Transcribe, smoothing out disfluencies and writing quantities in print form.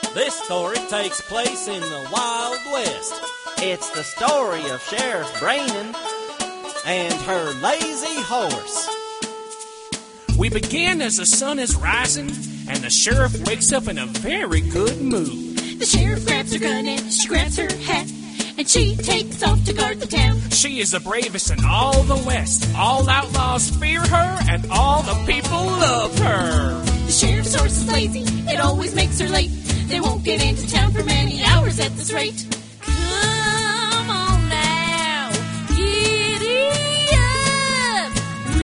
This story takes place in the Wild West. It's the story of Sheriff Brainan and her lazy horse. We begin as the sun is rising, and the sheriff wakes up in a very good mood. The sheriff grabs her gun and she grabs her hat, and she takes off to guard the town. She is the bravest in all the West. All outlaws fear her, and all the people love her. The sheriff's horse is lazy, it always makes her late. They won't get into town for many hours at this rate. Come